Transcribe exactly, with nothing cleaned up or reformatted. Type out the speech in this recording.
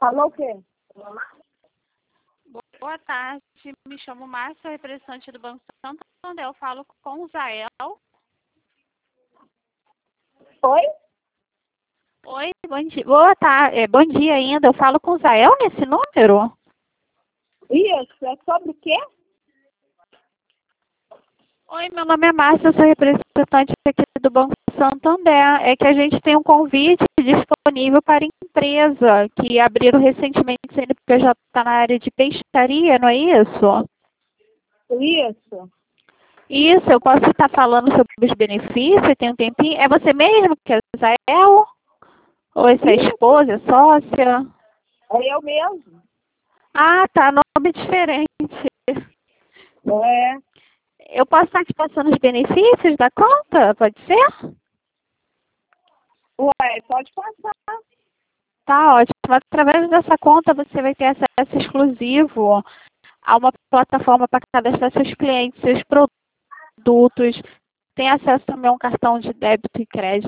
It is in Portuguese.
Falou o quê? Boa tarde, me chamo Márcia, representante do Banco Santander. Eu falo com o Zael. Oi? Oi, bom dia. Boa tarde, é, bom dia ainda. Eu falo com o Zael nesse número? Isso, é sobre o quê? Oi, meu nome é Márcia, eu sou representante aqui do Banco Santander. É que a gente tem um convite disponível para empresa que abriram recentemente C N P J na área de peixaria, não é isso? Isso. Isso, eu posso estar falando sobre os benefícios, tem um tempinho. É você mesmo que é o Zael? Ou essa é Isso. esposa, é sócia? É eu mesmo. Ah, tá, nome diferente. É. Eu posso estar te passando os benefícios da conta, pode ser? Ué, pode passar. Tá ótimo. Através dessa conta você vai ter acesso exclusivo a uma plataforma para cadastrar seus clientes, seus produtos. Tem acesso também a um cartão de débito e crédito